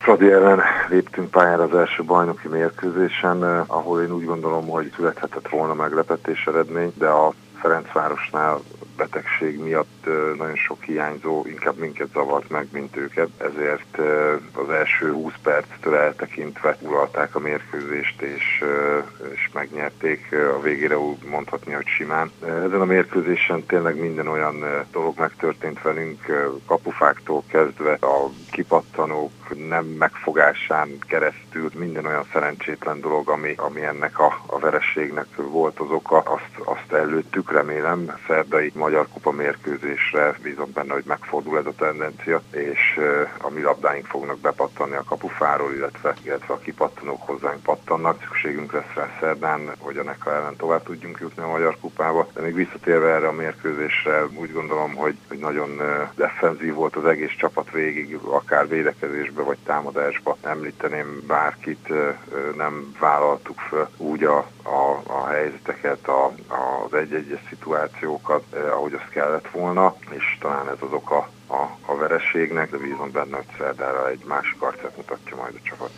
Fradi ellen léptünk pályára az első bajnoki mérkőzésen, ahol én úgy gondolom, hogy születhetett volna meglepetés eredmény, de a Ferencvárosnál betegség miatt nagyon sok hiányzó inkább minket zavart meg, mint őket. Ezért az első 20 perctől eltekintve uralták a mérkőzést, és megnyerték. A végére úgy mondhatni, hogy simán. Ezen a mérkőzésen tényleg minden olyan dolog megtörtént velünk, kapufáktól kezdve a kipattanók nem megfogásán keresztül, minden olyan szerencsétlen dolog, ami ennek a vereségnek volt az oka, azt előttük, remélem. Szerdai Magyar Kupa mérkőzésre bízom benne, hogy megfordul ez a tendencia, és a mi labdáink fognak bepattanni a kapufáról, illetve a kipattanók hozzánk pattannak. Szükségünk lesz rá szerdán, hogy a NECA ellen tovább tudjunk jutni a Magyar Kupába. De még visszatérve erre a mérkőzésre, úgy gondolom, hogy nagyon defenzív volt az egész csapat végig, akár védekezésbe vagy támadásba. Említeném bárkit, nem vállaltuk föl úgy a helyzeteket, az egy-egyes szituációkat, ahogy az kellett volna, és talán ez az oka a vereségnek, de bízom benne, hogy szerdára egy másik arcát mutatja majd a csapat.